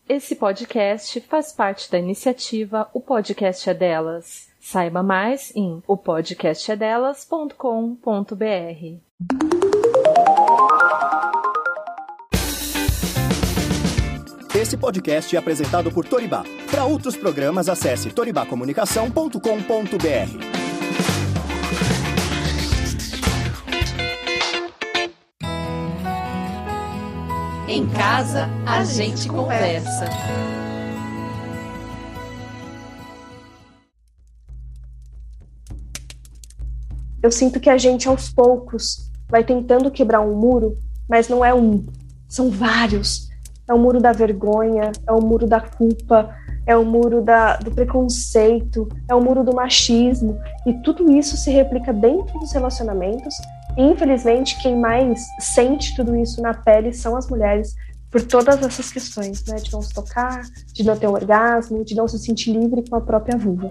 Esse podcast faz parte da iniciativa O Podcast é Delas. Saiba mais em opodcastedelas.com.br. Esse podcast é apresentado por Toribá. Para outros programas, acesse toribacomunicação.com.br. Em casa, a gente conversa. Eu sinto que a gente, aos poucos, vai tentando quebrar um muro, mas não é um, são vários. É o muro da vergonha, é o muro da culpa, é o muro do preconceito, é o muro do machismo, e tudo isso se replica dentro dos relacionamentos. E, infelizmente, quem mais sente tudo isso na pele são as mulheres, por todas essas questões, né? De não se tocar, de não ter um orgasmo, de não se sentir livre com a própria vulva.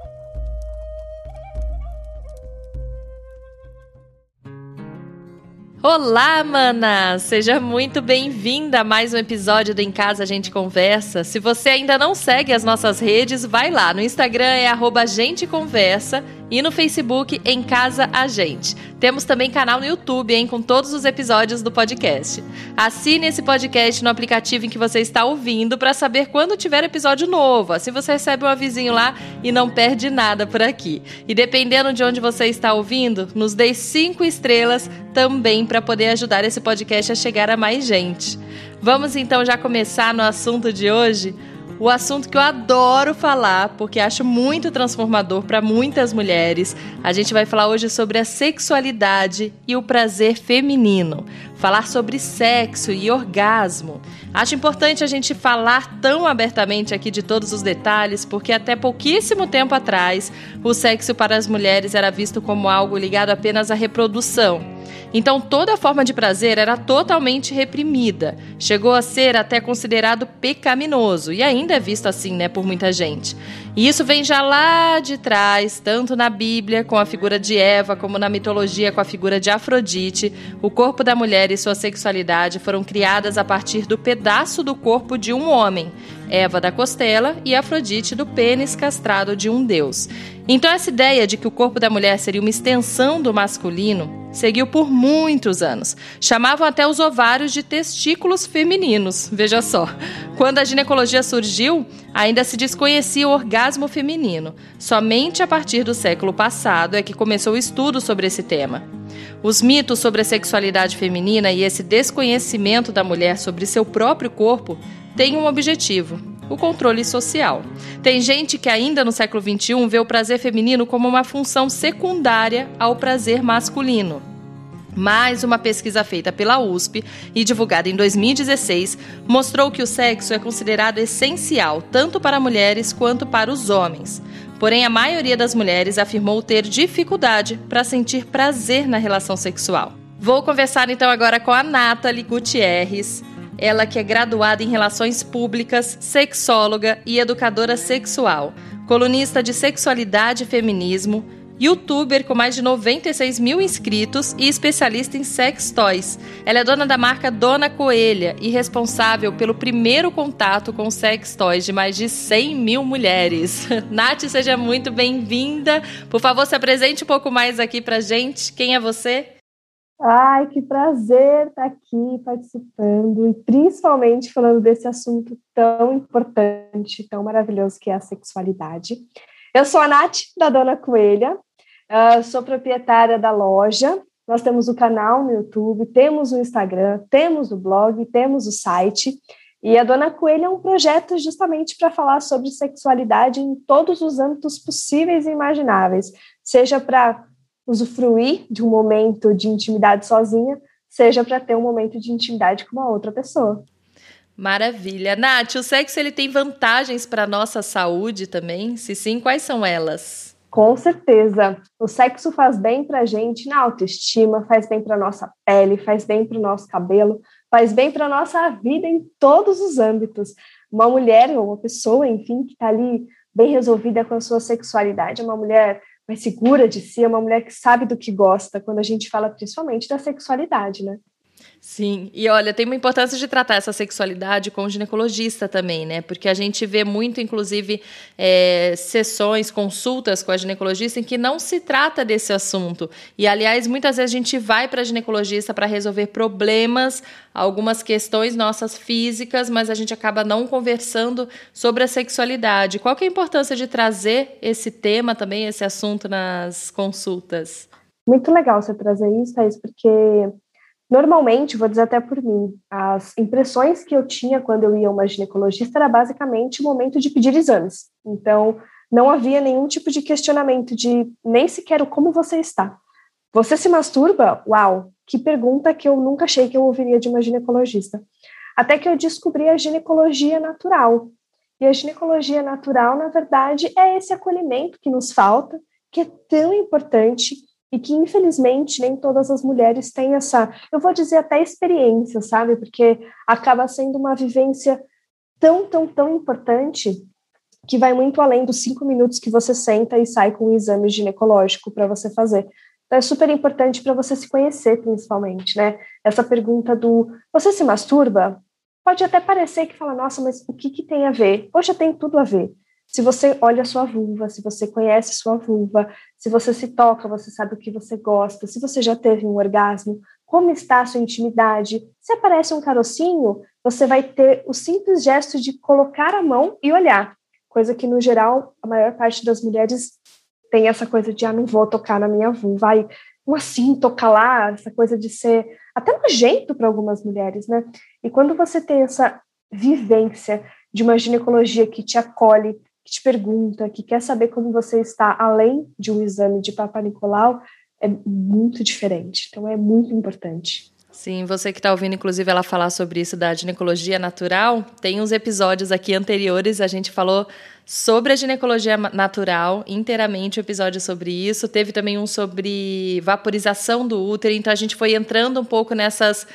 Olá, mana! Seja muito bem-vinda a mais um episódio do Em Casa a Gente Conversa. Se você ainda não segue as nossas redes, vai lá. No Instagram é @genteconversa e no Facebook Em Casa a Gente. Temos também canal no YouTube, hein, com todos os episódios do podcast. Assine esse podcast no aplicativo em que você está ouvindo para saber quando tiver episódio novo. Assim você recebe um avisinho lá e não perde nada por aqui. E dependendo de onde você está ouvindo, nos dê 5 estrelas também para poder ajudar esse podcast a chegar a mais gente. Vamos então já começar no assunto de hoje? O assunto que eu adoro falar, porque acho muito transformador para muitas mulheres. A gente vai falar hoje sobre a sexualidade e o prazer feminino. Falar sobre sexo e orgasmo. Acho importante a gente falar tão abertamente aqui de todos os detalhes, porque até pouquíssimo tempo atrás, o sexo para as mulheres era visto como algo ligado apenas à reprodução. Então, toda forma de prazer era totalmente reprimida. Chegou a ser até considerado pecaminoso. E ainda é visto assim, né, por muita gente. E isso vem já lá de trás, tanto na Bíblia, com a figura de Eva, como na mitologia, com a figura de Afrodite. O corpo da mulher e sua sexualidade foram criadas a partir do pedaço do corpo de um homem. Eva da costela e Afrodite do pênis castrado de um deus. Então essa ideia de que o corpo da mulher seria uma extensão do masculino seguiu por muitos anos. Chamavam até os ovários de testículos femininos, veja só. Quando a ginecologia surgiu, ainda se desconhecia o orgasmo feminino. Somente a partir do século passado é que começou o estudo sobre esse tema. Os mitos sobre a sexualidade feminina e esse desconhecimento da mulher sobre seu próprio corpo têm um objetivo: o controle social. Tem gente que ainda no século XXI vê o prazer feminino como uma função secundária ao prazer masculino. Mais uma pesquisa feita pela USP e divulgada em 2016 mostrou que o sexo é considerado essencial tanto para mulheres quanto para os homens. Porém, a maioria das mulheres afirmou ter dificuldade para sentir prazer na relação sexual. Vou conversar então agora com a Nathalie Gutierrez. Ela que é graduada em Relações Públicas, sexóloga e educadora sexual, colunista de sexualidade e feminismo, youtuber com mais de 96 mil inscritos e especialista em sex toys. Ela é dona da marca Dona Coelha e responsável pelo primeiro contato com sex toys de mais de 100 mil mulheres. Nath, seja muito bem-vinda. Por favor, se apresente um pouco mais aqui pra gente. Quem é você? Ai, que prazer estar aqui participando e principalmente falando desse assunto tão importante, tão maravilhoso que é a sexualidade. Eu sou a Nath, da Dona Coelha, sou proprietária da loja, nós temos o canal no YouTube, temos o Instagram, temos o blog, temos o site, e a Dona Coelha é um projeto justamente para falar sobre sexualidade em todos os âmbitos possíveis e imagináveis, seja para usufruir de um momento de intimidade sozinha, seja para ter um momento de intimidade com uma outra pessoa. Maravilha. Nath, o sexo ele tem vantagens para a nossa saúde também? Se sim, quais são elas? Com certeza. O sexo faz bem para a gente na autoestima, faz bem para a nossa pele, faz bem para o nosso cabelo, faz bem para a nossa vida em todos os âmbitos. Uma mulher ou uma pessoa, enfim, que está ali bem resolvida com a sua sexualidade, é uma mulher mais segura de si, é uma mulher que sabe do que gosta, quando a gente fala principalmente da sexualidade, né? Sim, e olha, tem uma importância de tratar essa sexualidade com o ginecologista também, né? Porque a gente vê muito, inclusive, sessões, consultas com a ginecologista em que não se trata desse assunto. E, aliás, muitas vezes a gente vai para a ginecologista para resolver problemas, algumas questões nossas físicas, mas a gente acaba não conversando sobre a sexualidade. Qual que é a importância de trazer esse tema também, esse assunto nas consultas? Muito legal você trazer isso, Thaís, porque normalmente, vou dizer até por mim, as impressões que eu tinha quando eu ia a uma ginecologista era basicamente o momento de pedir exames. Então, não havia nenhum tipo de questionamento de nem sequer o como você está. Você se masturba? Uau, que pergunta que eu nunca achei que eu ouviria de uma ginecologista. Até que eu descobri a ginecologia natural. E a ginecologia natural, na verdade, é esse acolhimento que nos falta, que é tão importante e que, infelizmente, nem todas as mulheres têm essa, eu vou dizer até experiência, sabe? Porque acaba sendo uma vivência tão, tão, tão importante que vai muito além dos 5 minutos que você senta e sai com um exame ginecológico para você fazer. Então, é super importante para você se conhecer, principalmente, né? Essa pergunta do, você se masturba? Pode até parecer que fala, nossa, mas o que tem a ver? Poxa, tem tudo a ver. Se você olha a sua vulva, se você conhece sua vulva, se você se toca, você sabe o que você gosta, se você já teve um orgasmo, como está a sua intimidade, se aparece um carocinho, você vai ter o simples gesto de colocar a mão e olhar, coisa que, no geral, a maior parte das mulheres tem essa coisa de, não vou tocar na minha vulva, como assim tocar lá, essa coisa de ser até nojento para algumas mulheres, né? E quando você tem essa vivência de uma ginecologia que te acolhe, que te pergunta, que quer saber como você está, além de um exame de Papa Nicolau, é muito diferente. Então, é muito importante. Sim, você que está ouvindo, inclusive, ela falar sobre isso da ginecologia natural, tem uns episódios aqui anteriores, a gente falou sobre a ginecologia natural, inteiramente um episódio sobre isso, teve também um sobre vaporização do útero, então a gente foi entrando um pouco nessas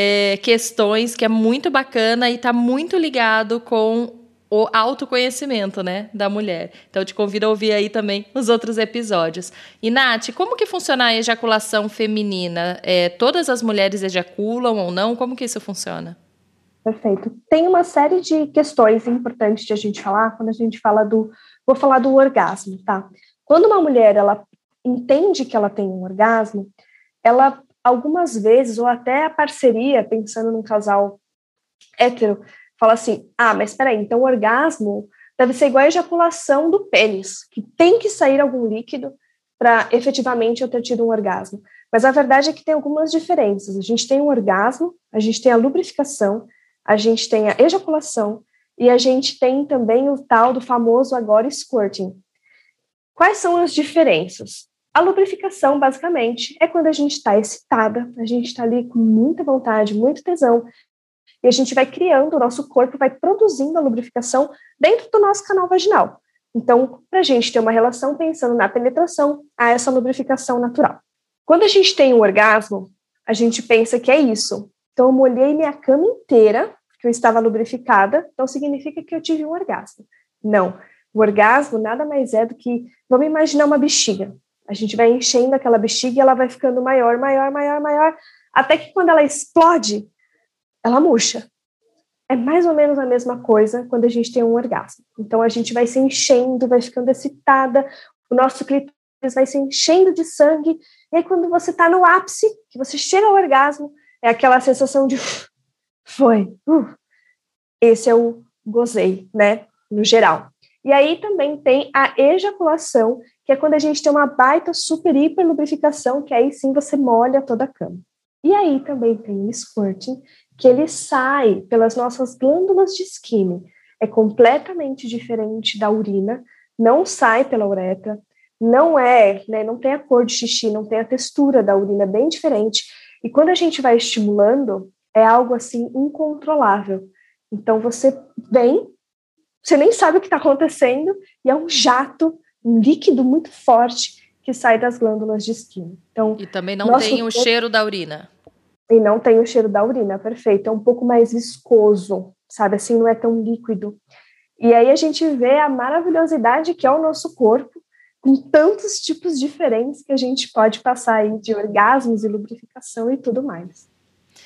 questões, que é muito bacana e está muito ligado com o autoconhecimento, né, da mulher. Então, eu te convido a ouvir aí também os outros episódios. E, Nath, como que funciona a ejaculação feminina? Todas as mulheres ejaculam ou não? Como que isso funciona? Perfeito. Tem uma série de questões importantes de a gente falar quando a gente fala vou falar do orgasmo, tá? Quando uma mulher, ela entende que ela tem um orgasmo, ela, algumas vezes, ou até a parceria, pensando num casal hétero, fala assim, mas espera aí, então o orgasmo deve ser igual a ejaculação do pênis, que tem que sair algum líquido para efetivamente eu ter tido um orgasmo. Mas a verdade é que tem algumas diferenças. A gente tem um orgasmo, a gente tem a lubrificação, a gente tem a ejaculação e a gente tem também o tal do famoso agora squirting. Quais são as diferenças? A lubrificação, basicamente, é quando a gente está excitada, a gente está ali com muita vontade, muito tesão, e a gente vai criando, o nosso corpo vai produzindo a lubrificação dentro do nosso canal vaginal. Então, para a gente ter uma relação pensando na penetração, há essa lubrificação natural. Quando a gente tem um orgasmo, a gente pensa que é isso. Então, eu molhei minha cama inteira, porque eu estava lubrificada, então significa que eu tive um orgasmo. Não. O orgasmo nada mais é do que, vamos imaginar uma bexiga. A gente vai enchendo aquela bexiga e ela vai ficando maior, maior, maior, maior, até que quando ela explode, ela murcha. É mais ou menos a mesma coisa quando a gente tem um orgasmo. Então, a gente vai se enchendo, vai ficando excitada, o nosso clítoris vai se enchendo de sangue, e aí quando você está no ápice, que você chega ao orgasmo, é aquela sensação de foi. Esse é o gozei, né? No geral. E aí também tem a ejaculação, que é quando a gente tem uma baita, super, hiper lubrificação, que aí sim você molha toda a cama. E aí também tem o squirting, que ele sai pelas nossas glândulas de Skinner. É completamente diferente da urina, não sai pela uretra, não tem a cor de xixi, não tem a textura da urina, é bem diferente. E quando a gente vai estimulando, é algo assim incontrolável. Então você vem, você nem sabe o que está acontecendo, e é um jato, um líquido muito forte que sai das glândulas de Skinner. Então, e também não tem o cheiro da urina. E não tem o cheiro da urina, perfeito. É um pouco mais viscoso, sabe? Assim, não é tão líquido. E aí a gente vê a maravilhosidade que é o nosso corpo, com tantos tipos diferentes que a gente pode passar aí de orgasmos e lubrificação e tudo mais.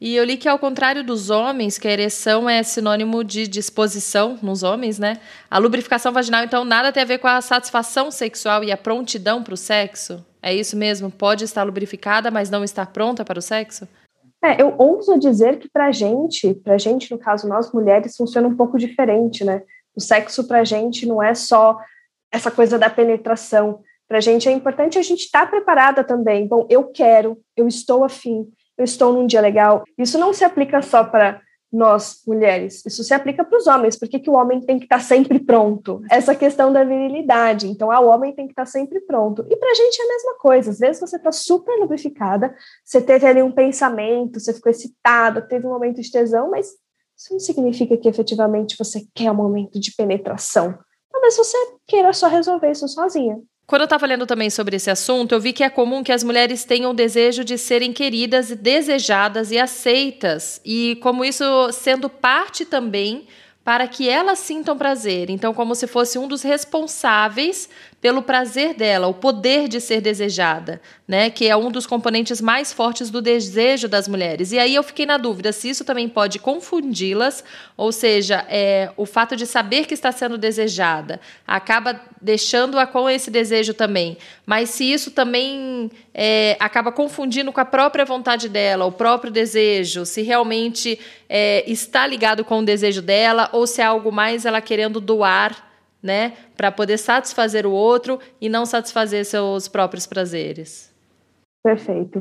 E eu li que, ao contrário dos homens, que a ereção é sinônimo de disposição nos homens, né? A lubrificação vaginal, então, nada tem a ver com a satisfação sexual e a prontidão para o sexo? É isso mesmo? Pode estar lubrificada, mas não estar pronta para o sexo? Eu ouso dizer que pra gente, no caso, nós mulheres, funciona um pouco diferente, né? O sexo pra gente não é só essa coisa da penetração. Pra gente é importante a gente estar preparada também. Bom, eu quero, eu estou afim, eu estou num dia legal. Isso não se aplica só para nós, mulheres. Isso se aplica para os homens. Por que o homem tem que estar sempre pronto? Essa questão da virilidade. Então, o homem tem que estar sempre pronto. E para a gente é a mesma coisa. Às vezes você está super lubrificada, você teve ali um pensamento, você ficou excitada, teve um momento de tesão, mas isso não significa que efetivamente você quer um momento de penetração. Talvez você queira só resolver isso sozinha. Quando eu estava lendo também sobre esse assunto, eu vi que é comum que as mulheres tenham o desejo de serem queridas, desejadas e aceitas. E como isso sendo parte também para que elas sintam prazer. Então, como se fosse um dos responsáveis pelo prazer dela, o poder de ser desejada, né? Que é um dos componentes mais fortes do desejo das mulheres. E aí eu fiquei na dúvida se isso também pode confundi-las, ou seja, o fato de saber que está sendo desejada acaba deixando-a com esse desejo também. Mas se isso também acaba confundindo com a própria vontade dela, o próprio desejo, se realmente está ligado com o desejo dela ou se é algo mais ela querendo doar, né, para poder satisfazer o outro e não satisfazer seus próprios prazeres. Perfeito.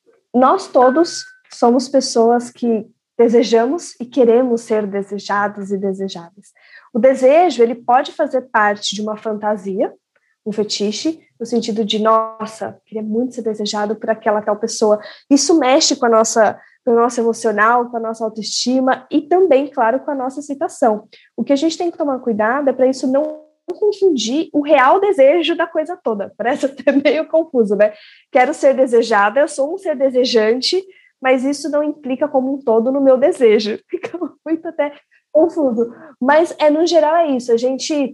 Nós todos somos pessoas que desejamos e queremos ser desejados e desejadas. O desejo, ele pode fazer parte de uma fantasia, um fetiche, no sentido de, nossa, queria muito ser desejado por aquela tal pessoa. Isso mexe com o nosso emocional, com a nossa autoestima e também, claro, com a nossa aceitação. O que a gente tem que tomar cuidado é para isso não confundir o real desejo da coisa toda. Parece até meio confuso, né? Quero ser desejada, eu sou um ser desejante, mas isso não implica como um todo no meu desejo. Fica muito até confuso. Mas, no geral, é isso. A gente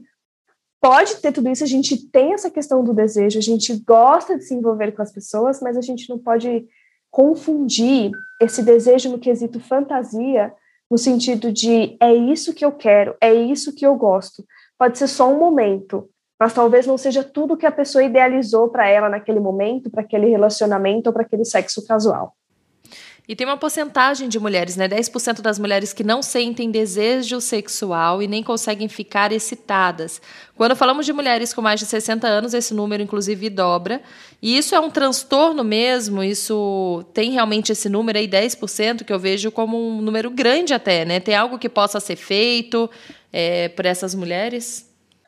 pode ter tudo isso, a gente tem essa questão do desejo, a gente gosta de se envolver com as pessoas, mas a gente não pode confundir esse desejo no quesito fantasia, no sentido de é isso que eu quero, é isso que eu gosto. Pode ser só um momento, mas talvez não seja tudo que a pessoa idealizou para ela naquele momento, para aquele relacionamento ou para aquele sexo casual. E tem uma porcentagem de mulheres, né? 10% das mulheres que não sentem desejo sexual e nem conseguem ficar excitadas. Quando falamos de mulheres com mais de 60 anos, esse número, inclusive, dobra. E isso é um transtorno mesmo? Isso tem realmente esse número aí, 10%, que eu vejo como um número grande até, né? Tem algo que possa ser feito por essas mulheres?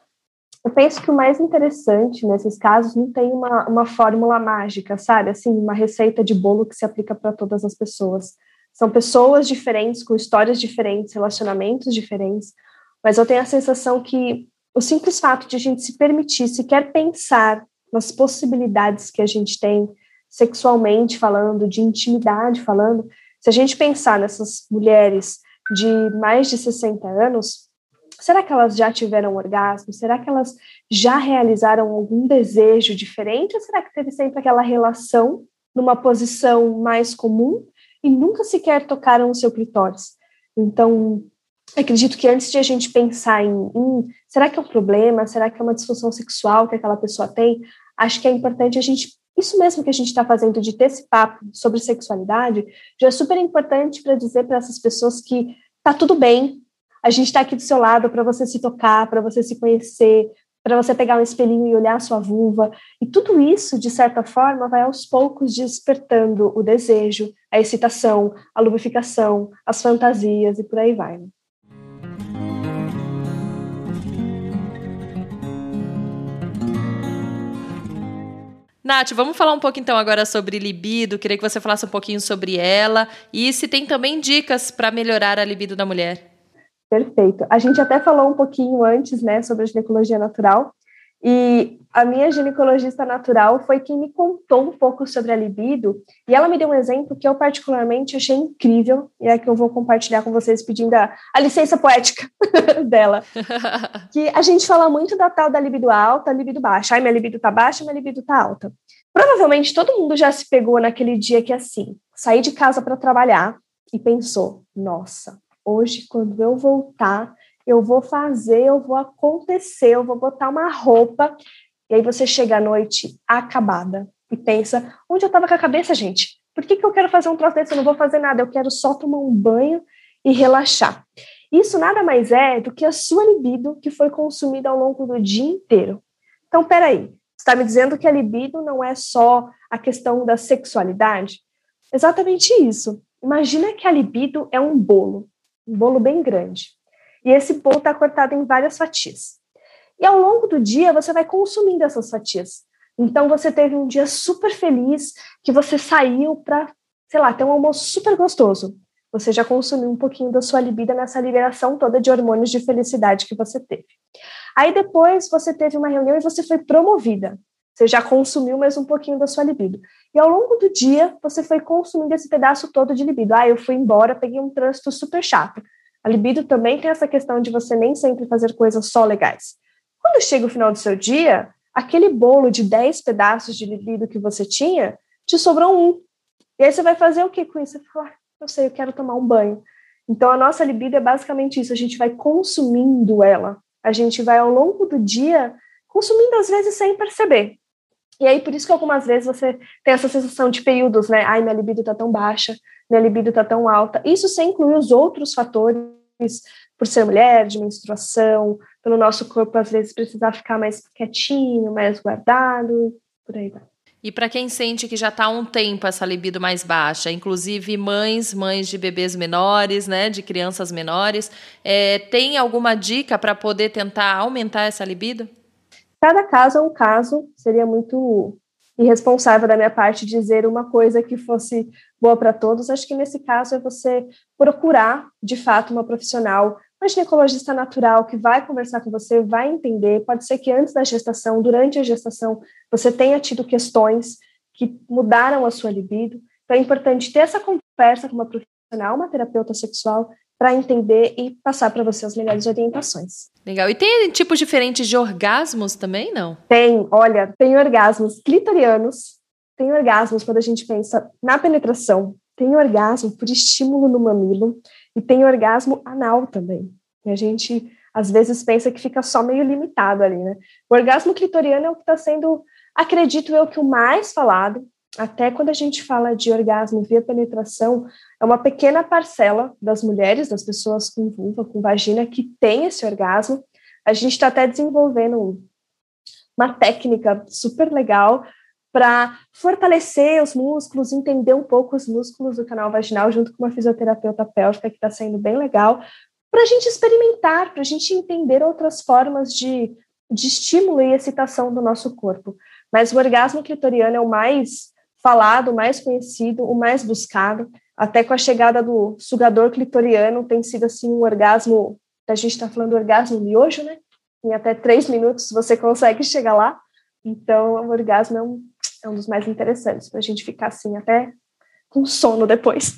Eu penso que o mais interessante nesses casos não tem uma fórmula mágica, sabe? Assim, uma receita de bolo que se aplica para todas as pessoas. São pessoas diferentes, com histórias diferentes, relacionamentos diferentes, mas eu tenho a sensação que o simples fato de a gente se permitir, sequer pensar nas possibilidades que a gente tem, sexualmente falando, de intimidade falando, se a gente pensar nessas mulheres de mais de 60 anos, será que elas já tiveram orgasmo? Será que elas já realizaram algum desejo diferente? Ou será que teve sempre aquela relação numa posição mais comum e nunca sequer tocaram o seu clitóris? Então, acredito que antes de a gente pensar em será que é um problema? Será que é uma disfunção sexual que aquela pessoa tem? Acho que é importante a gente, isso mesmo que a gente está fazendo, de ter esse papo sobre sexualidade, já é super importante para dizer para essas pessoas que tá tudo bem. A gente está aqui do seu lado para você se tocar, para você se conhecer, para você pegar um espelhinho e olhar a sua vulva. E tudo isso, de certa forma, vai aos poucos despertando o desejo, a excitação, a lubrificação, as fantasias e por aí vai. Nath, vamos falar um pouco então agora sobre libido. Queria que você falasse um pouquinho sobre ela e se tem também dicas para melhorar a libido da mulher. Perfeito. A gente até falou um pouquinho antes, né, sobre a ginecologia natural, e a minha ginecologista natural foi quem me contou um pouco sobre a libido, e ela me deu um exemplo que eu particularmente achei incrível, e é que eu vou compartilhar com vocês pedindo a licença poética dela. Que a gente fala muito da tal da libido alta, libido baixa. Ai, minha libido tá baixa, minha libido tá alta. Provavelmente todo mundo já se pegou naquele dia que, assim, saí de casa para trabalhar, e pensou, nossa, hoje quando eu voltar, eu vou fazer, eu vou acontecer, eu vou botar uma roupa, e aí você chega à noite acabada e pensa, onde eu estava com a cabeça, gente? Por que eu quero fazer um troço desse? Eu não vou fazer nada, eu quero só tomar um banho e relaxar. Isso nada mais é do que a sua libido que foi consumida ao longo do dia inteiro. Então, peraí, você está me dizendo que a libido não é só a questão da sexualidade? Exatamente isso. Imagina que a libido é um bolo bem grande. E esse bolo está cortado em várias fatias. E ao longo do dia, você vai consumindo essas fatias. Então, você teve um dia super feliz, que você saiu para, sei lá, ter um almoço super gostoso. Você já consumiu um pouquinho da sua libido nessa liberação toda de hormônios de felicidade que você teve. Aí depois, você teve uma reunião e você foi promovida. Você já consumiu mais um pouquinho da sua libido. E ao longo do dia, você foi consumindo esse pedaço todo de libido. Eu fui embora, peguei um trânsito super chato. A libido também tem essa questão de você nem sempre fazer coisas só legais. Quando chega o final do seu dia, aquele bolo de 10 pedaços de libido que você tinha, te sobrou um. E aí você vai fazer o que com isso? Você fala, eu sei, eu quero tomar um banho. Então a nossa libido é basicamente isso, a gente vai consumindo ela. A gente vai ao longo do dia consumindo às vezes sem perceber. E aí por isso que algumas vezes você tem essa sensação de períodos, né? Minha libido tá tão baixa, minha libido tá tão alta. Isso sem incluir os outros fatores, por ser mulher, de menstruação, pelo nosso corpo às vezes precisar ficar mais quietinho, mais guardado, por aí vai. E para quem sente que já está há um tempo essa libido mais baixa, inclusive mães de bebês menores, né, de crianças menores, tem alguma dica para poder tentar aumentar essa libido? Cada caso é um caso, seria muito irresponsável da minha parte dizer uma coisa que fosse boa para todos. Acho que nesse caso é você procurar, de fato, uma profissional, uma ginecologista natural que vai conversar com você, vai entender. Pode ser que antes da gestação, durante a gestação, você tenha tido questões que mudaram a sua libido. Então é importante ter essa conversa com uma profissional, uma terapeuta sexual, para entender e passar para você as melhores orientações. Legal. E tem tipos diferentes de orgasmos também, não? Tem, olha, tem orgasmos clitorianos, tem orgasmos quando a gente pensa na penetração, tem orgasmo por estímulo no mamilo e tem orgasmo anal também. E a gente, às vezes, pensa que fica só meio limitado ali, né? O orgasmo clitoriano é o que está sendo, acredito eu, que o mais falado. Até quando a gente fala de orgasmo via penetração, é uma pequena parcela das mulheres, das pessoas com vulva, com vagina, que tem esse orgasmo. A gente está até desenvolvendo uma técnica super legal para fortalecer os músculos, entender um pouco os músculos do canal vaginal, junto com uma fisioterapeuta pélvica, que está sendo bem legal, para a gente experimentar, para a gente entender outras formas de estímulo e excitação do nosso corpo. Mas o orgasmo clitoriano é o mais falado, o mais conhecido, o mais buscado. Até com a chegada do sugador clitoriano, tem sido assim um orgasmo, a gente está falando do orgasmo miojo, né? Em até 3 minutos você consegue chegar lá. Então, o orgasmo é um dos mais interessantes, para a gente ficar assim até com sono depois.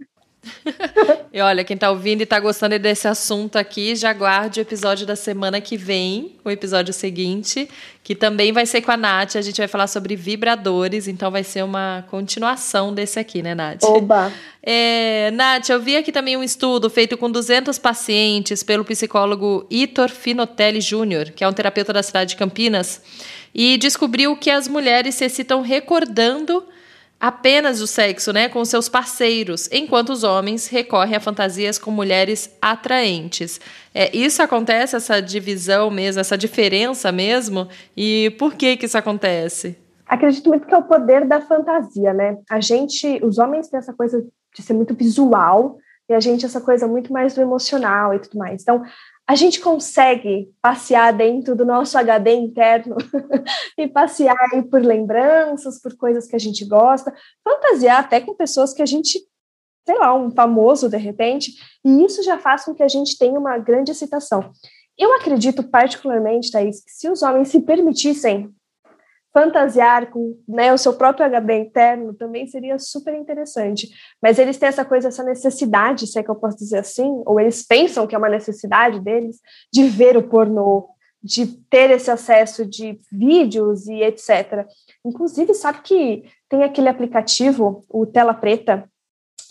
E olha, quem tá ouvindo e tá gostando desse assunto aqui, já guarde o episódio da semana que vem, o episódio seguinte, que também vai ser com a Nath. A gente vai falar sobre vibradores, então vai ser uma continuação desse aqui, né, Nath? Oba! Nath, eu vi aqui também um estudo feito com 200 pacientes pelo psicólogo Itor Finotelli Jr., que é um terapeuta da cidade de Campinas, e descobriu que as mulheres se excitam recordando apenas o sexo, né, com seus parceiros, enquanto os homens recorrem a fantasias com mulheres atraentes. Isso acontece, essa divisão mesmo, essa diferença mesmo? E por que isso acontece? Acredito muito que é o poder da fantasia, né? Os homens têm essa coisa de ser muito visual e a gente essa coisa muito mais do emocional e tudo mais. Então, a gente consegue passear dentro do nosso HD interno e passear aí por lembranças, por coisas que a gente gosta, fantasiar até com pessoas que a gente, sei lá, um famoso de repente, e isso já faz com que a gente tenha uma grande excitação. Eu acredito particularmente, Thaís, que se os homens se permitissem fantasiar com, né, o seu próprio HD interno também seria super interessante, mas eles têm essa coisa, essa necessidade, se é que eu posso dizer assim, ou eles pensam que é uma necessidade deles, de ver o pornô, de ter esse acesso de vídeos e etc. Inclusive, sabe que tem aquele aplicativo, o Tela Preta,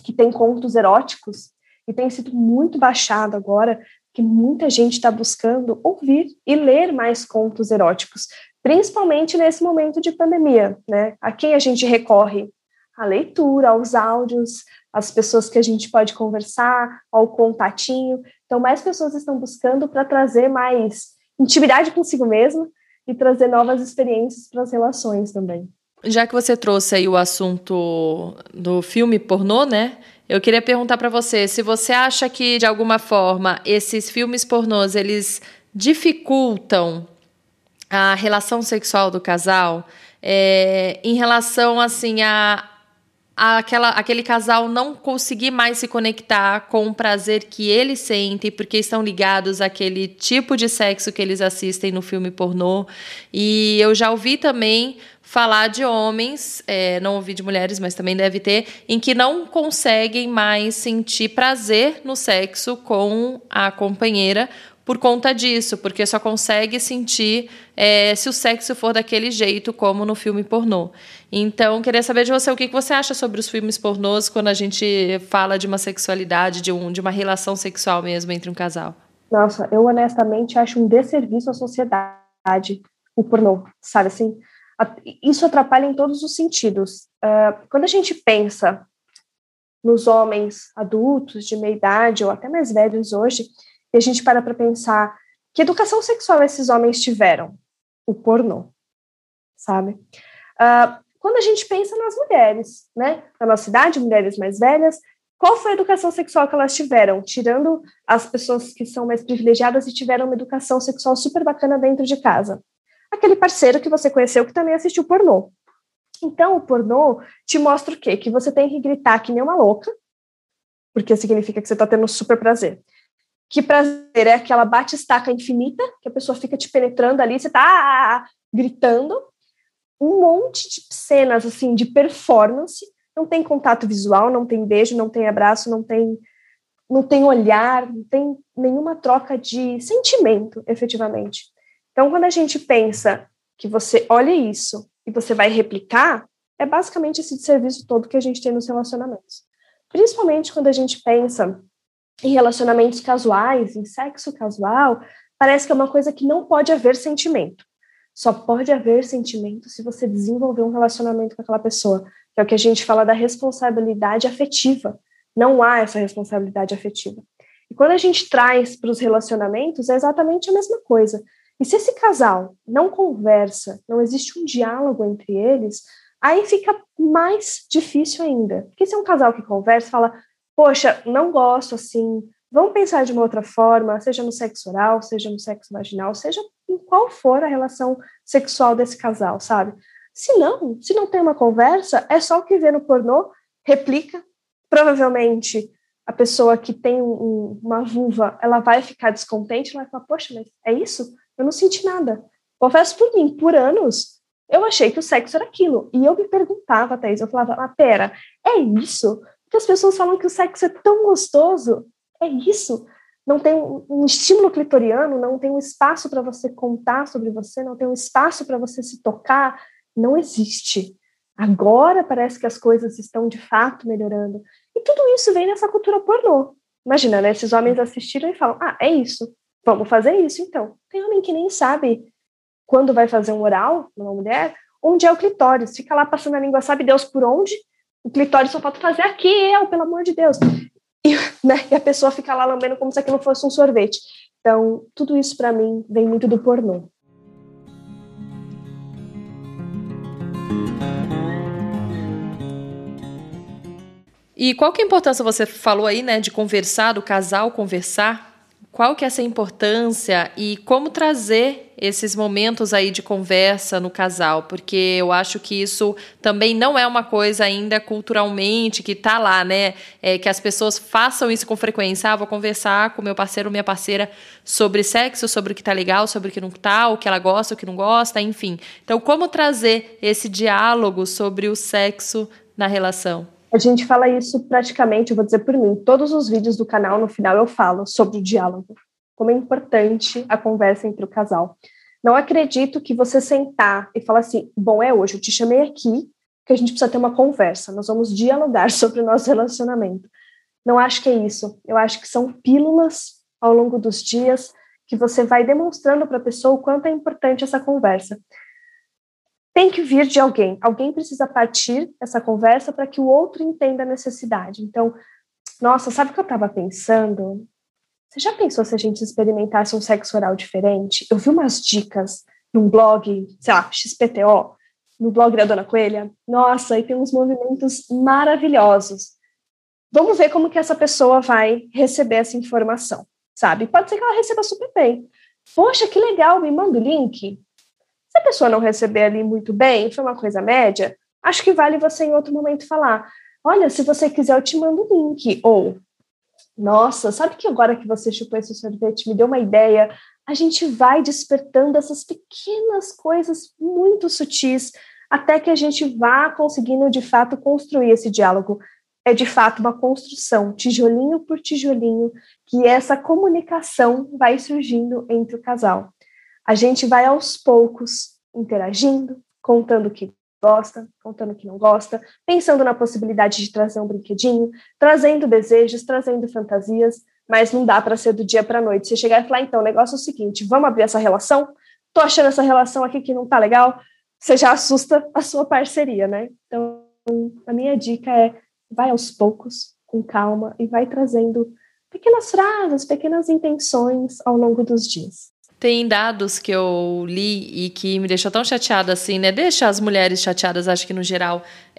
que tem contos eróticos, e tem sido muito baixado agora, que muita gente está buscando ouvir e ler mais contos eróticos, principalmente nesse momento de pandemia, né? A quem a gente recorre? À leitura, aos áudios, às pessoas que a gente pode conversar, ao contatinho. Então, mais pessoas estão buscando para trazer mais intimidade consigo mesma e trazer novas experiências para as relações também. Já que você trouxe aí o assunto do filme pornô, né? Eu queria perguntar para você, se você acha que, de alguma forma, esses filmes pornôs, eles dificultam a relação sexual do casal, em relação, assim, aquele casal não conseguir mais se conectar com o prazer que eles sentem, porque estão ligados àquele tipo de sexo que eles assistem no filme pornô. E eu já ouvi também falar de homens, não ouvi de mulheres, mas também deve ter, em que não conseguem mais sentir prazer no sexo com a companheira por conta disso, porque só consegue sentir se o sexo for daquele jeito, como no filme pornô. Então, queria saber de você o que você acha sobre os filmes pornôs quando a gente fala de uma sexualidade, de uma relação sexual mesmo entre um casal. Nossa, eu honestamente acho um desserviço à sociedade o pornô, sabe assim? Isso atrapalha em todos os sentidos. Quando a gente pensa nos homens adultos, de meia idade, ou até mais velhos hoje, e a gente para pensar que educação sexual esses homens tiveram? O pornô, sabe? Quando a gente pensa nas mulheres, né? Na nossa idade, mulheres mais velhas, qual foi a educação sexual que elas tiveram? Tirando as pessoas que são mais privilegiadas e tiveram uma educação sexual super bacana dentro de casa. Aquele parceiro que você conheceu que também assistiu pornô. Então, o pornô te mostra o quê? Que você tem que gritar que nem uma louca, porque significa que você está tendo super prazer. Que prazer é aquela bate-estaca infinita, que a pessoa fica te penetrando ali, você tá gritando. Um monte de cenas, assim, de performance. Não tem contato visual, não tem beijo, não tem abraço, não tem olhar, não tem nenhuma troca de sentimento, efetivamente. Então, quando a gente pensa que você olha isso e você vai replicar, é basicamente esse serviço todo que a gente tem nos relacionamentos. Principalmente quando a gente pensa em relacionamentos casuais, em sexo casual, parece que é uma coisa que não pode haver sentimento. Só pode haver sentimento se você desenvolver um relacionamento com aquela pessoa, que é o que a gente fala da responsabilidade afetiva. Não há essa responsabilidade afetiva. E quando a gente traz para os relacionamentos, é exatamente a mesma coisa. E se esse casal não conversa, não existe um diálogo entre eles, aí fica mais difícil ainda. Porque se é um casal que conversa, fala, poxa, não gosto assim, vamos pensar de uma outra forma, seja no sexo oral, seja no sexo vaginal, seja em qual for a relação sexual desse casal, sabe? Se não tem uma conversa, é só o que vê no pornô, replica, provavelmente a pessoa que tem uma vulva, ela vai ficar descontente, ela vai falar, poxa, mas é isso? Eu não senti nada. Confesso por mim, por anos, eu achei que o sexo era aquilo. E eu me perguntava, Thaís, eu falava, pera, é isso? Porque as pessoas falam que o sexo é tão gostoso. É isso? Não tem um estímulo clitoriano, não tem um espaço para você contar sobre você, não tem um espaço para você se tocar. Não existe. Agora parece que as coisas estão de fato melhorando. E tudo isso vem nessa cultura pornô. Imagina, né? Esses homens assistiram e falam, é isso. Vamos fazer isso, então. Tem homem que nem sabe quando vai fazer um oral numa mulher, onde é o clitóris. Fica lá passando a língua, sabe Deus por onde? O clitóris só falta fazer aqui, pelo amor de Deus. E a pessoa fica lá lambendo como se aquilo fosse um sorvete. Então, tudo isso para mim vem muito do pornô. E qual que é a importância, você falou aí, né, de conversar, do casal conversar? Qual que é essa importância e como trazer esses momentos aí de conversa no casal? Porque eu acho que isso também não é uma coisa ainda culturalmente que está lá, né? Que as pessoas façam isso com frequência. Vou conversar com meu parceiro ou minha parceira sobre sexo, sobre o que está legal, sobre o que não está, o que ela gosta, o que não gosta, enfim. Então, como trazer esse diálogo sobre o sexo na relação? A gente fala isso praticamente, eu vou dizer por mim, todos os vídeos do canal, no final eu falo sobre o diálogo, como é importante a conversa entre o casal. Não acredito que você sentar e falar assim, bom, é hoje, eu te chamei aqui que a gente precisa ter uma conversa, nós vamos dialogar sobre o nosso relacionamento. Não acho que é isso. Eu acho que são pílulas ao longo dos dias que você vai demonstrando para a pessoa o quanto é importante essa conversa. Tem que vir de alguém. Alguém precisa partir essa conversa para que o outro entenda a necessidade. Então, nossa, sabe o que eu estava pensando? Você já pensou se a gente experimentasse um sexo oral diferente? Eu vi umas dicas num blog, sei lá, XPTO, no blog da Dona Coelha. Nossa, e tem uns movimentos maravilhosos. Vamos ver como que essa pessoa vai receber essa informação, sabe? Pode ser que ela receba super bem. Poxa, que legal, me manda o link. Se a pessoa não receber ali muito bem, foi uma coisa média, acho que vale você em outro momento falar, olha, se você quiser eu te mando o link. Ou, nossa, sabe que agora que você chupou esse sorvete me deu uma ideia? A gente vai despertando essas pequenas coisas muito sutis até que a gente vá conseguindo, de fato, construir esse diálogo. É, de fato, uma construção, tijolinho por tijolinho, que essa comunicação vai surgindo entre o casal. A gente vai, aos poucos, interagindo, contando o que gosta, contando o que não gosta, pensando na possibilidade de trazer um brinquedinho, trazendo desejos, trazendo fantasias, mas não dá para ser do dia para a noite. Você chegar e falar, então, o negócio é o seguinte, vamos abrir essa relação? Tô achando essa relação aqui que não tá legal, você já assusta a sua parceria, né? Então, a minha dica é, vai aos poucos, com calma, e vai trazendo pequenas frases, pequenas intenções ao longo dos dias. Tem dados que eu li e que me deixou tão chateada assim, né? Deixa as mulheres chateadas, acho que no geral,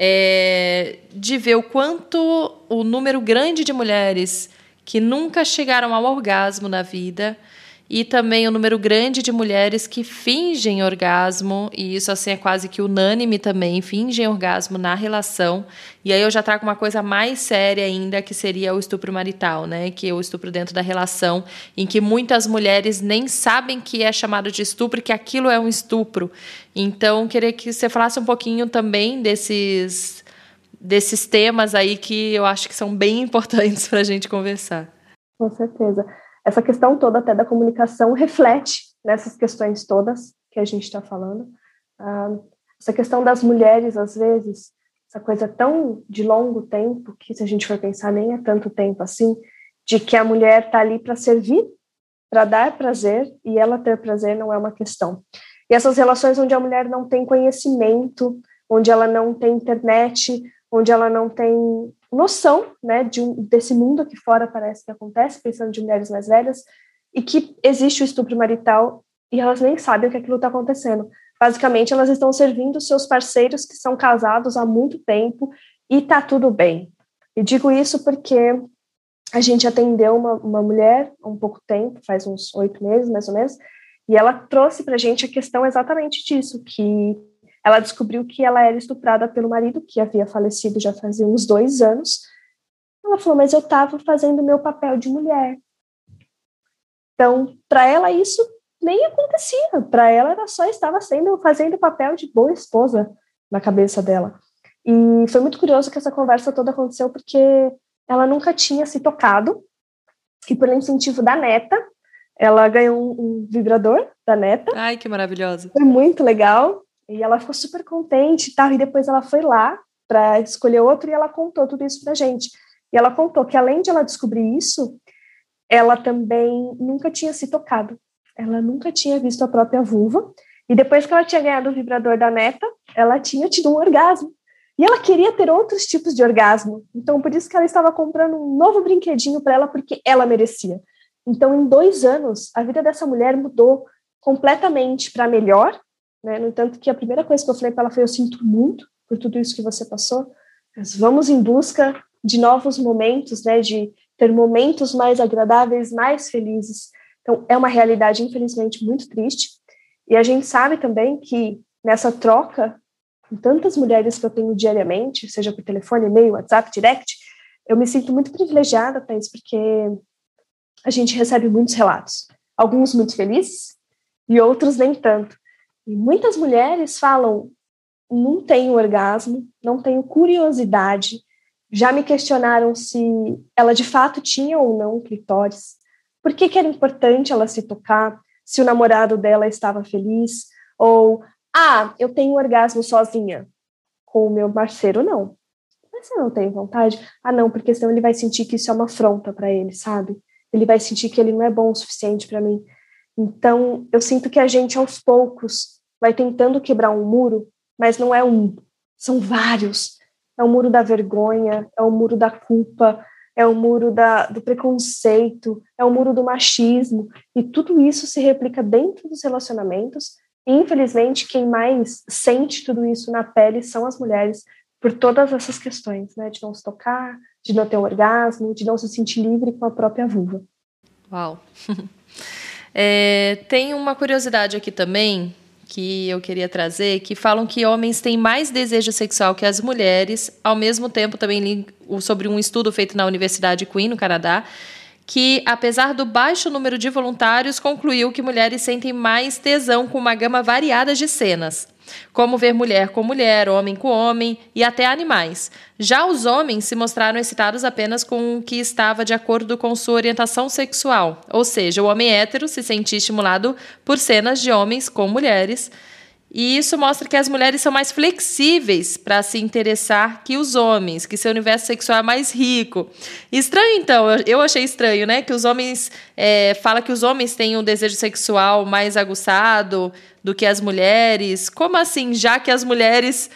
de ver o quanto o número grande de mulheres que nunca chegaram ao orgasmo na vida e também o número grande de mulheres que fingem orgasmo, e isso assim é quase que unânime também, fingem orgasmo na relação. E aí eu já trago uma coisa mais séria ainda, que seria o estupro marital, né? Que é o estupro dentro da relação, em que muitas mulheres nem sabem que é chamado de estupro, que aquilo é um estupro. Então, queria que você falasse um pouquinho também desses temas aí que eu acho que são bem importantes para a gente conversar. Com certeza. Essa questão toda até da comunicação reflete nessas questões todas que a gente está falando. Essa questão das mulheres, às vezes, essa coisa tão de longo tempo, que se a gente for pensar nem é tanto tempo assim, de que a mulher está ali para servir, para dar prazer, e ela ter prazer não é uma questão. E essas relações onde a mulher não tem conhecimento, onde ela não tem internet, onde ela não tem noção, né, desse mundo aqui fora, parece que acontece, pensando de mulheres mais velhas, e que existe o estupro marital e elas nem sabem o que aquilo está acontecendo. Basicamente, elas estão servindo seus parceiros que são casados há muito tempo e está tudo bem. E digo isso porque a gente atendeu uma mulher há um pouco tempo, faz uns 8 meses, mais ou menos, e ela trouxe para a gente a questão exatamente disso, que ela descobriu que ela era estuprada pelo marido, que havia falecido já fazia uns 2 anos. Ela falou, mas eu estava fazendo o meu papel de mulher. Então, para ela, isso nem acontecia. Para ela, ela só estava fazendo o papel de boa esposa na cabeça dela. E foi muito curioso que essa conversa toda aconteceu porque ela nunca tinha se tocado. E por incentivo da neta, ela ganhou um vibrador da neta. Ai, que maravilhosa. Foi muito legal. E ela ficou super contente e tal, e depois ela foi lá para escolher outro e ela contou tudo isso pra gente. E ela contou que além de ela descobrir isso, ela também nunca tinha se tocado. Ela nunca tinha visto a própria vulva. E depois que ela tinha ganhado o vibrador da neta, ela tinha tido um orgasmo. E ela queria ter outros tipos de orgasmo. Então, por isso que ela estava comprando um novo brinquedinho para ela, porque ela merecia. Então, em 2 anos, a vida dessa mulher mudou completamente para melhor. Né? No entanto, que a primeira coisa que eu falei para ela foi, eu sinto muito por tudo isso que você passou, mas vamos em busca de novos momentos, né? De ter momentos mais agradáveis, mais felizes. Então, é uma realidade, infelizmente, muito triste. E a gente sabe também que nessa troca, com tantas mulheres que eu tenho diariamente, seja por telefone, e-mail, WhatsApp, direct, eu me sinto muito privilegiada, Thaís, porque a gente recebe muitos relatos. Alguns muito felizes e outros nem tanto. E muitas mulheres falam, não tenho orgasmo, não tenho curiosidade, já me questionaram se ela de fato tinha ou não um clitóris, por que era importante ela se tocar, se o namorado dela estava feliz, ou, eu tenho orgasmo sozinha. com o meu parceiro, não. Mas você não tem vontade? Ah, não, porque senão ele vai sentir que isso é uma afronta para ele, sabe? Ele vai sentir que ele não é bom o suficiente para mim. Então, eu sinto que a gente, aos poucos, vai tentando quebrar um muro, mas não é um, são vários. É o muro da vergonha, é o muro da culpa, é o muro do preconceito, é o muro do machismo, e tudo isso se replica dentro dos relacionamentos, e infelizmente quem mais sente tudo isso na pele são as mulheres, por todas essas questões, né, de não se tocar, de não ter um orgasmo, de não se sentir livre com a própria vulva. Uau! Tem uma curiosidade aqui também, que eu queria trazer, que falam que homens têm mais desejo sexual que as mulheres. Ao mesmo tempo, também li sobre um estudo feito na Universidade Queen, no Canadá, que, apesar do baixo número de voluntários, concluiu que mulheres sentem mais tesão com uma gama variada de cenas, como ver mulher com mulher, homem com homem e até animais. Já os homens se mostraram excitados apenas com o que estava de acordo com sua orientação sexual, ou seja, o homem hétero se sentia estimulado por cenas de homens com mulheres, e isso mostra que as mulheres são mais flexíveis para se interessar que os homens, que seu universo sexual é mais rico. Estranho, então, eu achei estranho, né? Que os homens, fala que os homens têm um desejo sexual mais aguçado do que as mulheres. Como assim, já que as mulheres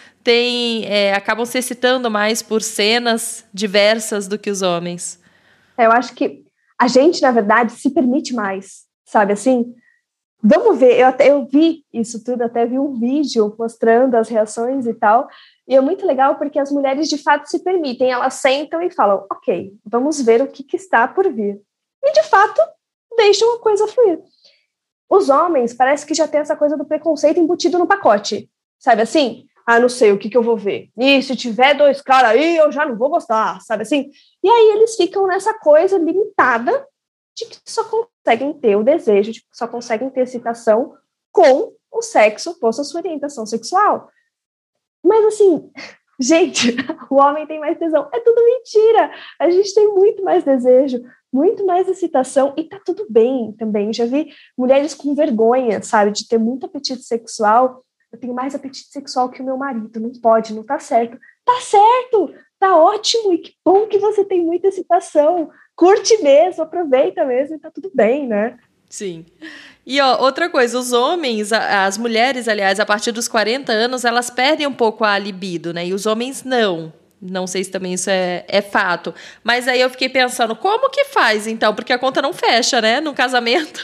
acabam se excitando mais por cenas diversas do que os homens? Eu acho que a gente, na verdade, se permite mais, sabe assim? Vamos ver, eu vi isso tudo, até vi um vídeo mostrando as reações e tal, e é muito legal porque as mulheres de fato se permitem, elas sentam e falam, ok, vamos ver o que está por vir. E de fato, deixam a coisa fluir. Os homens parece que já tem essa coisa do preconceito embutido no pacote, sabe assim? Ah, não sei, o que eu vou ver? E se tiver 2 caras aí, eu já não vou gostar, sabe assim? E aí eles ficam nessa coisa limitada de que só conseguem ter o desejo, de que só conseguem ter excitação com o sexo, com a sua orientação sexual. Mas assim, gente, o homem tem mais tesão. É tudo mentira. A gente tem muito mais desejo, muito mais excitação, e tá tudo bem também. Já vi mulheres com vergonha, sabe, de ter muito apetite sexual. Eu tenho mais apetite sexual que o meu marido. Não pode, não tá certo. Tá certo! Tá ótimo! E que bom que você tem muita excitação. Curte mesmo, aproveita mesmo e tá tudo bem, né? Sim. E outra coisa, os homens, as mulheres, aliás, a partir dos 40 anos, elas perdem um pouco a libido, né? E os homens não. Não sei se também isso é fato. Mas aí eu fiquei pensando, como que faz, então? Porque a conta não fecha, né? Num casamento,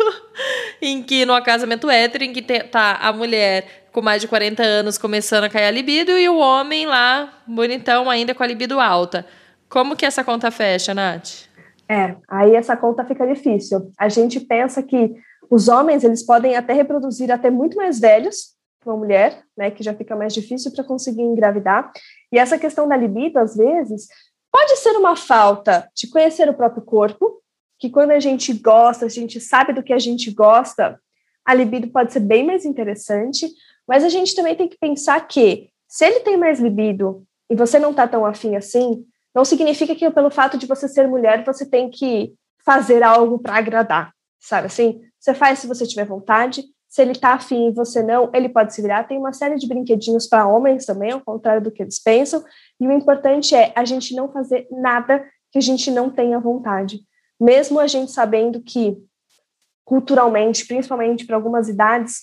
num casamento hétero, em que tá a mulher com mais de 40 anos começando a cair a libido e o homem lá, bonitão, ainda com a libido alta. Como que essa conta fecha, Nath? Aí essa conta fica difícil. A gente pensa que os homens, eles podem até reproduzir até muito mais velhos que uma mulher, né, que já fica mais difícil para conseguir engravidar. E essa questão da libido, às vezes, pode ser uma falta de conhecer o próprio corpo, que quando a gente gosta, a gente sabe do que a gente gosta, a libido pode ser bem mais interessante, mas a gente também tem que pensar que, se ele tem mais libido e você não está tão afim assim, não significa que pelo fato de você ser mulher, você tem que fazer algo para agradar, sabe assim? Você faz se você tiver vontade, se ele tá afim e você não, ele pode se virar. Tem uma série de brinquedinhos para homens também, ao contrário do que eles pensam, e o importante é a gente não fazer nada que a gente não tenha vontade. Mesmo a gente sabendo que, culturalmente, principalmente para algumas idades,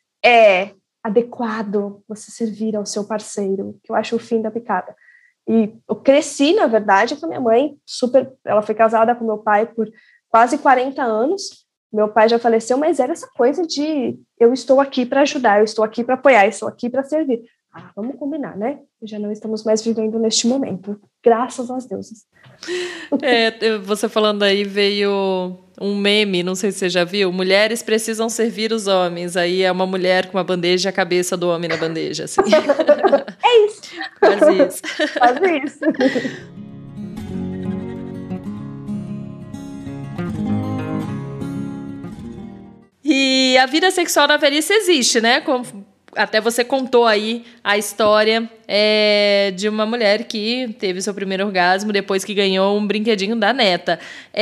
é adequado você servir ao seu parceiro, que eu acho o fim da picada. E eu cresci, na verdade, com a minha mãe, ela foi casada com meu pai por quase 40 anos, meu pai já faleceu, mas era essa coisa de eu estou aqui para ajudar, eu estou aqui para apoiar, eu estou aqui para servir. Vamos combinar, né? Já não estamos mais vivendo neste momento, graças aos deuses. Você falando aí, veio um meme, não sei se você já viu, mulheres precisam servir os homens, aí é uma mulher com uma bandeja e a cabeça do homem na bandeja, assim. É isso. Faz isso. Faz isso. E a vida sexual na velhice existe, né? Até você contou aí a história de uma mulher que teve seu primeiro orgasmo depois que ganhou um brinquedinho da neta.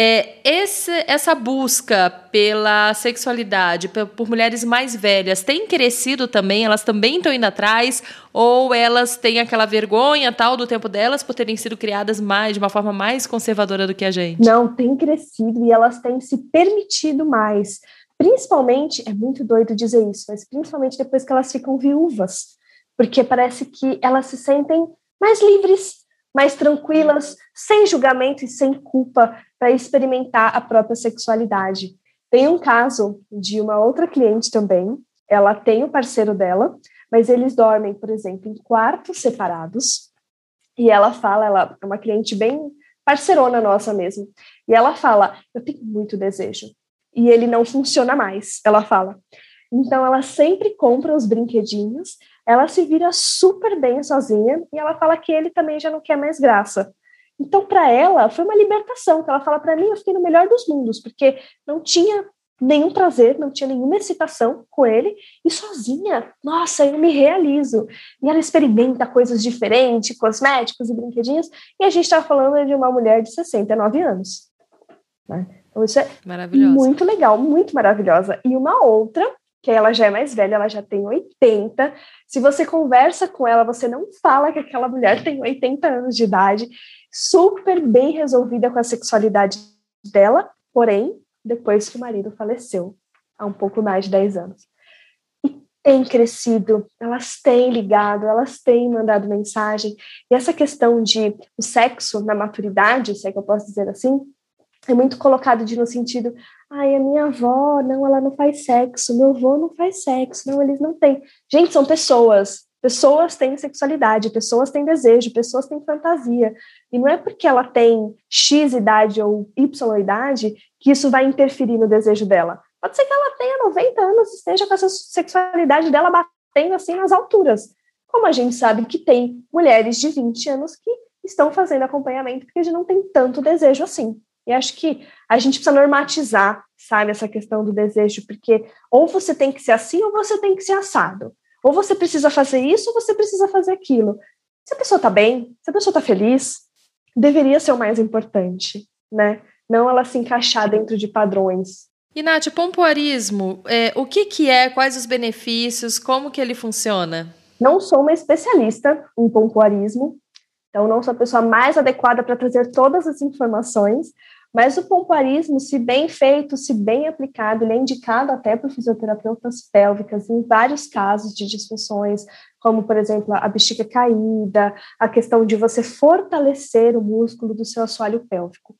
Essa busca pela sexualidade por mulheres mais velhas tem crescido também? Elas também estão indo atrás? Ou elas têm aquela vergonha tal do tempo delas por terem sido criadas de uma forma mais conservadora do que a gente? Não, tem crescido e elas têm se permitido mais. Principalmente, é muito doido dizer isso, mas principalmente depois que elas ficam viúvas, porque parece que elas se sentem mais livres, mais tranquilas, sem julgamento e sem culpa para experimentar a própria sexualidade. Tem um caso de uma outra cliente também, ela tem o parceiro dela, mas eles dormem, por exemplo, em quartos separados, e ela fala, ela é uma cliente bem parceirona nossa mesmo, e ela fala, eu tenho muito desejo, e ele não funciona mais, ela fala. Então, ela sempre compra os brinquedinhos, ela se vira super bem sozinha, e ela fala que ele também já não quer mais graça. Então, para ela, foi uma libertação, que ela fala, para mim, eu fiquei no melhor dos mundos, porque não tinha nenhum prazer, não tinha nenhuma excitação com ele, e sozinha, nossa, eu me realizo. E ela experimenta coisas diferentes, cosméticos e brinquedinhos, e a gente estava falando de uma mulher de 69 anos, né? Então, isso é muito legal, muito maravilhosa. E uma outra, que ela já é mais velha, ela já tem 80. Se você conversa com ela, você não fala que aquela mulher tem 80 anos de idade, super bem resolvida com a sexualidade dela, porém, depois que o marido faleceu, há um pouco mais de 10 anos. E tem crescido, elas têm ligado, elas têm mandado mensagem. E essa questão de o sexo na maturidade, se é que eu posso dizer assim, é muito colocado no sentido, ai, a minha avó, não, ela não faz sexo, meu avô não faz sexo, não, eles não têm. Gente, são pessoas têm sexualidade, pessoas têm desejo, pessoas têm fantasia, e não é porque ela tem X idade ou Y idade que isso vai interferir no desejo dela. Pode ser que ela tenha 90 anos e esteja com essa sexualidade dela batendo assim nas alturas, como a gente sabe que tem mulheres de 20 anos que estão fazendo acompanhamento porque a gente não tem tanto desejo assim. E acho que a gente precisa normatizar, sabe, essa questão do desejo, porque ou você tem que ser assim ou você tem que ser assado. Ou você precisa fazer isso ou você precisa fazer aquilo. Se a pessoa está bem, se a pessoa está feliz, deveria ser o mais importante, né? Não ela se encaixar dentro de padrões. E, Nath, o pompoarismo, o que é, quais os benefícios, como que ele funciona? Não sou uma especialista em pompoarismo, então não sou a pessoa mais adequada para trazer todas as informações, mas o pompoarismo, se bem feito, se bem aplicado, ele é indicado até por fisioterapeutas pélvicas em vários casos de disfunções, como, por exemplo, a bexiga caída, a questão de você fortalecer o músculo do seu assoalho pélvico.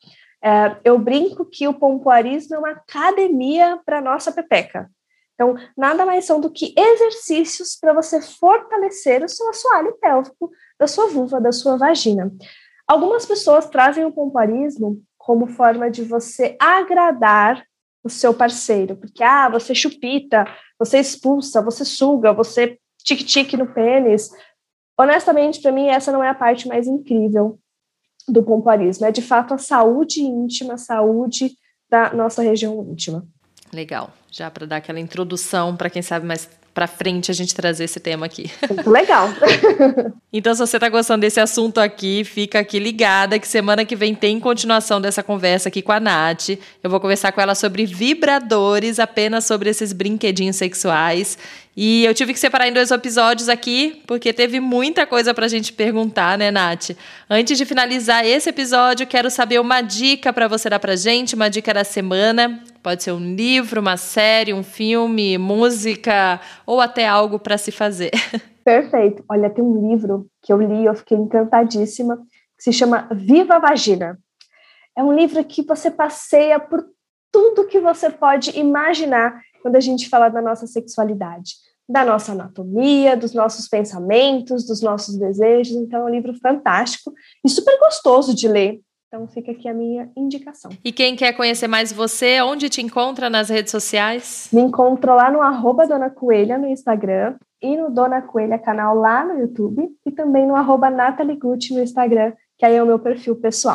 Eu brinco que o pompoarismo é uma academia para a nossa pepeca. Então, nada mais são do que exercícios para você fortalecer o seu assoalho pélvico da sua vulva, da sua vagina. Algumas pessoas trazem o pompoarismo como forma de você agradar o seu parceiro, porque você chupita, você expulsa, você suga, você tique-tique no pênis. Honestamente, para mim, essa não é a parte mais incrível do pompoarismo, é de fato a saúde íntima, a saúde da nossa região íntima. Legal, já para dar aquela introdução para quem sabe mais para frente a gente trazer esse tema aqui. Muito legal. Então, se você está gostando desse assunto aqui, fica aqui ligada que semana que vem tem continuação dessa conversa aqui com a Nath. Eu vou conversar com ela sobre vibradores, apenas sobre esses brinquedinhos sexuais. E eu tive que separar em 2 episódios aqui, porque teve muita coisa pra gente perguntar, né, Nath? Antes de finalizar esse episódio, quero saber uma dica para você dar pra gente, uma dica da semana. Pode ser um livro, uma série, um filme, música ou até algo para se fazer. Perfeito. Olha, tem um livro que eu li, eu fiquei encantadíssima, que se chama Viva a Vagina. É um livro que você passeia por tudo que você pode imaginar quando a gente fala da nossa sexualidade, da nossa anatomia, dos nossos pensamentos, dos nossos desejos. Então, é um livro fantástico e super gostoso de ler. Então, fica aqui a minha indicação. E quem quer conhecer mais você, onde te encontra nas redes sociais? Me encontro lá no @Dona Coelha no Instagram e no Dona Coelha canal lá no YouTube e também no @Nathalie Gucci no Instagram, que aí é o meu perfil pessoal.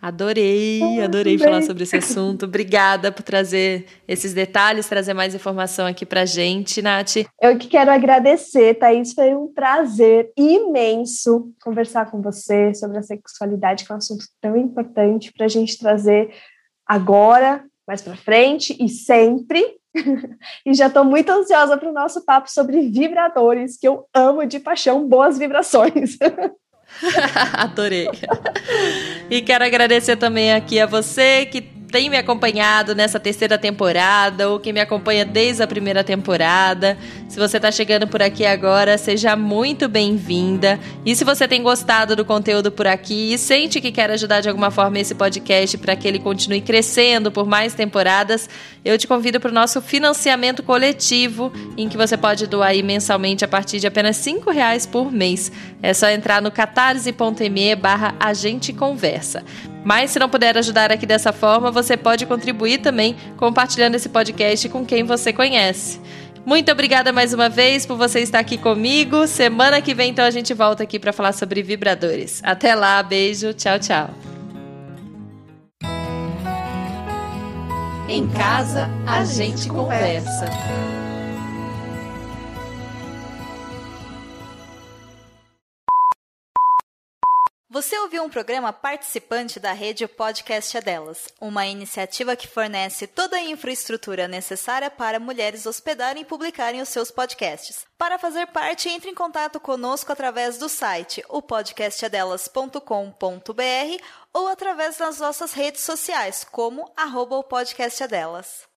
Adorei falar sobre esse assunto. Obrigada por trazer esses detalhes, trazer mais informação aqui pra gente, Nath. Eu que quero agradecer, Thaís, foi um prazer imenso conversar com você sobre a sexualidade, que é um assunto tão importante para a gente trazer agora, mais para frente e sempre. E já estou muito ansiosa para o nosso papo sobre vibradores, que eu amo de paixão, boas vibrações. Adorei. E quero agradecer também aqui a você que tem me acompanhado nessa terceira temporada ou que me acompanha desde a primeira temporada. Se você está chegando por aqui agora, seja muito bem-vinda. E se você tem gostado do conteúdo por aqui e sente que quer ajudar de alguma forma esse podcast para que ele continue crescendo por mais temporadas, eu te convido para o nosso financiamento coletivo, em que você pode doar aí mensalmente a partir de apenas R$5 por mês. É só entrar no catarse.me/agenteconversa. Mas se não puder ajudar aqui dessa forma, você pode contribuir também compartilhando esse podcast com quem você conhece. Muito obrigada mais uma vez por você estar aqui comigo. Semana que vem, então, a gente volta aqui para falar sobre vibradores. Até lá, beijo, tchau, tchau. Em casa, a gente conversa. Você ouviu um programa participante da rede Podcast é Delas, uma iniciativa que fornece toda a infraestrutura necessária para mulheres hospedarem e publicarem os seus podcasts. Para fazer parte, entre em contato conosco através do site opodcastadelas.com.br ou através das nossas redes sociais, como @opodcastadelas.